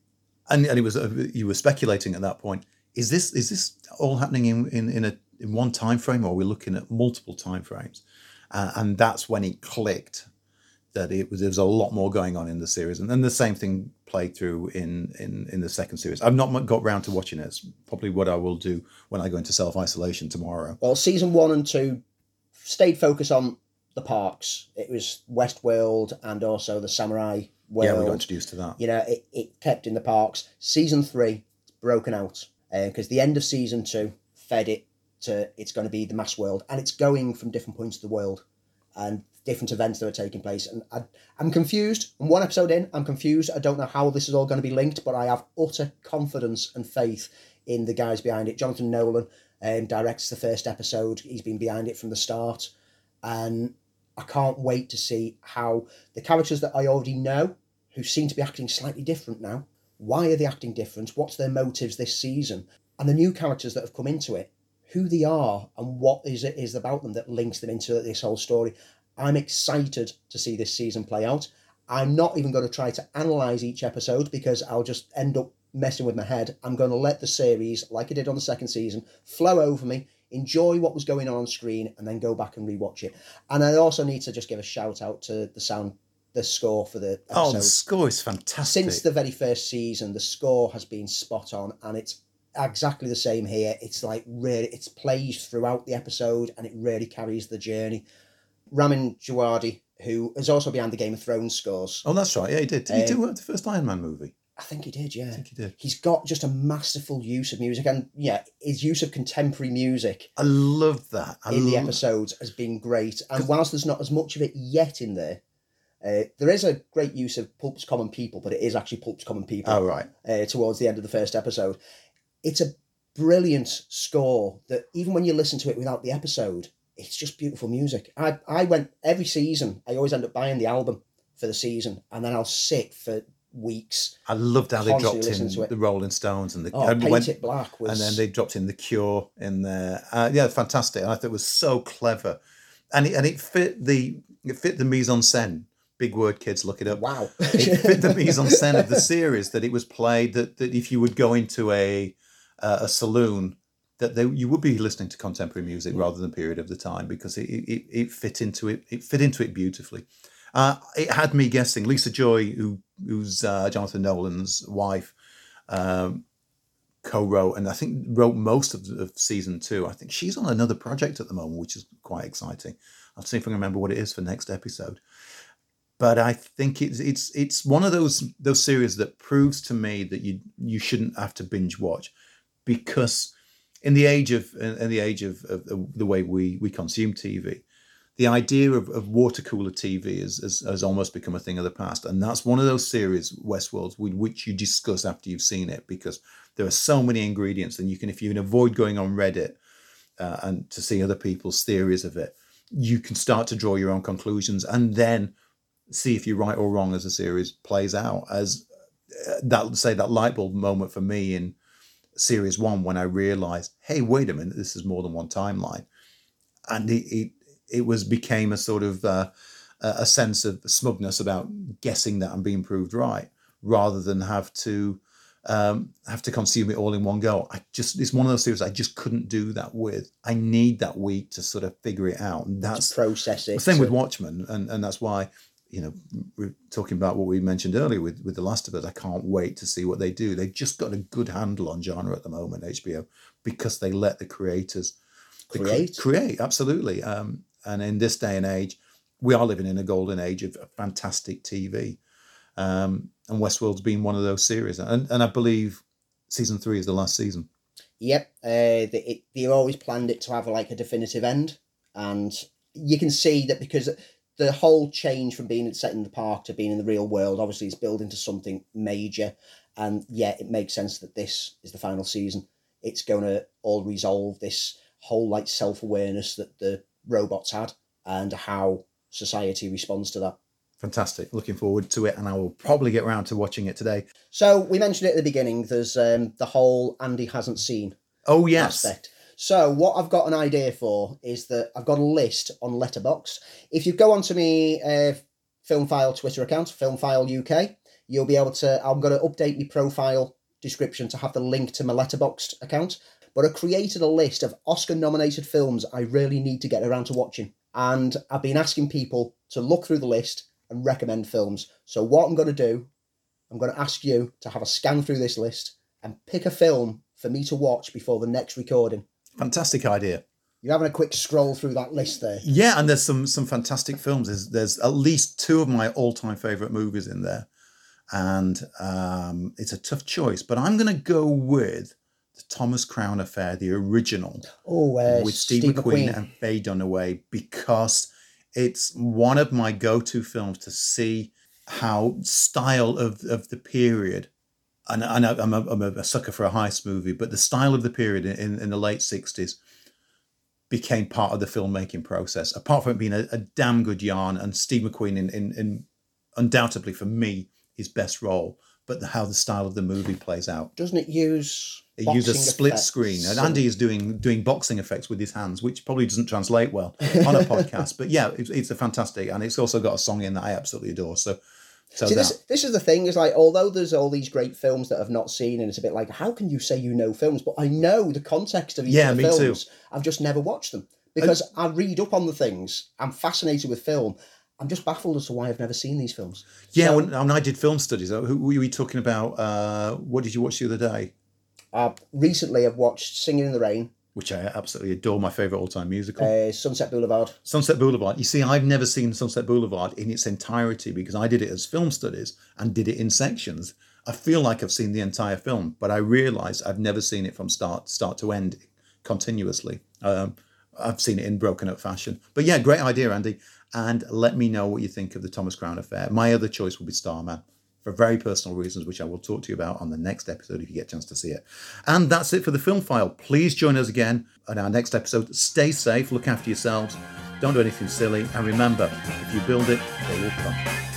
And it was you were speculating at that point. Is this all happening in one time frame, or are we looking at multiple time frames? And that's when it clicked that there was a lot more going on in the series, and then the same thing played through in the second series. I've not got round to watching it. It's probably what I will do when I go into self-isolation tomorrow. Well, season 1 and 2 stayed focused on the parks. It was Westworld and also the Samurai world. Yeah, we got introduced to that. You know, it kept in the parks. Season 3, it's broken out because the end of season 2 fed it to it's going to be the mass world, and it's going from different points of the world and different events that are taking place. And I'm confused. I'm one episode in, I'm confused. I don't know how this is all going to be linked, but I have utter confidence and faith in the guys behind it. Jonathan Nolan directs the first episode. He's been behind it from the start. And I can't wait to see how the characters that I already know, who seem to be acting slightly different now, why are they acting different? What's their motives this season? And the new characters that have come into it, who they are and what is it is about them that links them into this whole story. I'm excited to see this season play out. I'm not even going to try to analyse each episode because I'll just end up messing with my head. I'm going to let the series, like I did on the second season, flow over me, enjoy what was going on screen, and then go back and rewatch it. And I also need to just give a shout out to the score for the episode. Oh, the score is fantastic. Since the very first season, the score has been spot on, and it's exactly the same here. It's like really, it's plays throughout the episode, and it really carries the journey. Ramin Djawadi, who is also behind the Game of Thrones scores. Oh, that's right. Yeah, he did. Did he do the first Iron Man movie? I think he did, yeah. I think he did. He's got just a masterful use of music, and yeah, his use of contemporary music. I love that. The episodes has been great. And whilst there's not as much of it yet in there, there is a great use of Pulp's Common People, but it is actually Pulp's Common People. Oh, right. Towards the end of the first episode. It's a brilliant score that even when you listen to it without the episode, it's just beautiful music. I went every season, I always end up buying the album for the season, and then I'll sit for weeks. I loved how they dropped in the Rolling Stones and Paint It Black was... and then they dropped in The Cure in there. Yeah, fantastic. And I thought it was so clever, and it fit the mise en scène. Big word, kids, look it up. Wow. It fit the mise en scène of the series, that it was played that if you would go into a saloon, that you would be listening to contemporary music rather than period of the time, because it fit into it. It fit into it beautifully. It had me guessing. Lisa Joy, who's Jonathan Nolan's wife, co-wrote and I think wrote most of season 2. I think she's on another project at the moment, which is quite exciting. I'll see if I can remember what it is for next episode. But I think it's one of those series that proves to me that you shouldn't have to binge watch, because in the age of the way we consume TV, the idea of water cooler TV has almost become a thing of the past. And that's one of those series, Westworld, which you discuss after you've seen it, because there are so many ingredients, and if you can avoid going on Reddit and to see other people's theories of it, you can start to draw your own conclusions and then see if you're right or wrong as the series plays out. As that light bulb moment for me in series 1, when I realized, hey, wait a minute, this is more than one timeline. And it became a sort of a sense of smugness about guessing that and being proved right, rather than have to consume it all in one go. It's one of those series I just couldn't do that with. I need that week to sort of figure it out, and that's to process it. The same with Watchmen, and that's why, we're talking about what we mentioned earlier with The Last of Us. I can't wait to see what they do. They've just got a good handle on genre at the moment, HBO, because they let the creators create. Absolutely. And in this day and age, we are living in a golden age of fantastic TV. And Westworld's been one of those series. And I believe season 3 is the last season. Yep. They always planned it to have like a definitive end. And you can see that because the whole change from being set in the park to being in the real world, obviously, is building to something major. And yeah, it makes sense that this is the final season. It's going to all resolve this whole like self-awareness that the robots had and how society responds to that. Fantastic. Looking forward to it, and I will probably get around to watching it today. So we mentioned it at the beginning, there's the whole Andy hasn't seen aspect. So what I've got an idea for is that I've got a list on Letterboxd. If you go onto me Filmfile Twitter account, Filmfile UK, you'll be able to, I'm going to update my profile description to have the link to my Letterboxd account. But I created a list of Oscar-nominated films I really need to get around to watching. And I've been asking people to look through the list and recommend films. So what I'm going to do, I'm going to ask you to have a scan through this list and pick a film for me to watch before the next recording. Fantastic idea. You're having a quick scroll through that list there. Yeah, and there's some fantastic films. There's at least 2 of my all-time favourite movies in there. And it's a tough choice, but I'm going to go with the Thomas Crown Affair, the original, with Steve McQueen and Faye Dunaway, because it's one of my go-to films to see how style of the period, and I'm a sucker for a heist movie, but the style of the period in the late 60s became part of the filmmaking process, apart from it being a damn good yarn, and Steve McQueen in undoubtedly, for me, his best role, but how the style of the movie plays out. Doesn't it use... It uses split screen, and Andy is doing boxing effects with his hands, which probably doesn't translate well on a podcast. But yeah, it's a fantastic, and it's also got a song in that I absolutely adore. So see, this is the thing, is like, although there's all these great films that I've not seen, and it's a bit like, how can you say you know films? But I know the context of each of the films. Too. I've just never watched them because I read up on the things. I'm fascinated with film. I'm just baffled as to why I've never seen these films. Yeah, so, when I did film studies, who were you talking about? What did you watch the other day? Recently, I've watched Singing in the Rain, which I absolutely adore, my favourite all-time musical. Sunset Boulevard. Sunset Boulevard. You see, I've never seen Sunset Boulevard in its entirety because I did it as film studies and did it in sections. I feel like I've seen the entire film, but I realise I've never seen it from start to end continuously. I've seen it in broken up fashion. But yeah, great idea, Andy. And let me know what you think of the Thomas Crown Affair. My other choice will be Starman, for very personal reasons, which I will talk to you about on the next episode if you get a chance to see it. And that's it for the Film File. Please join us again on our next episode. Stay safe, look after yourselves, don't do anything silly, and remember, if you build it, they will come.